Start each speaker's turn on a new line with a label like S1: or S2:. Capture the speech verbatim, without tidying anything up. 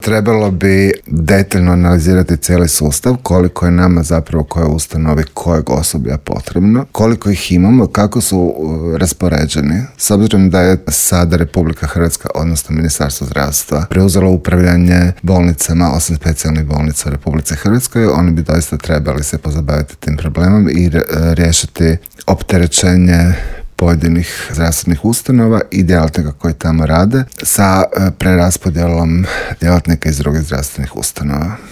S1: Trebalo bi detaljno analizirati cijeli sustav, koliko je nama zapravo koje ustanovi kojeg osoblja potrebno, koliko ih imamo, kako su raspoređeni. S obzirom da je sada Republika Hrvatska, odnosno Ministarstvo zdravstva, preuzelo upravljanje bolnicama, osam specijalnih bolnica u Republici Hrvatskoj, oni bi doista trebali se pozabaviti tim problemom i riješiti opterećenje pojedinih zdravstvenih ustanova i djelatnika koji tamo rade sa preraspodjelom djelatnika iz drugih zdravstvenih ustanova.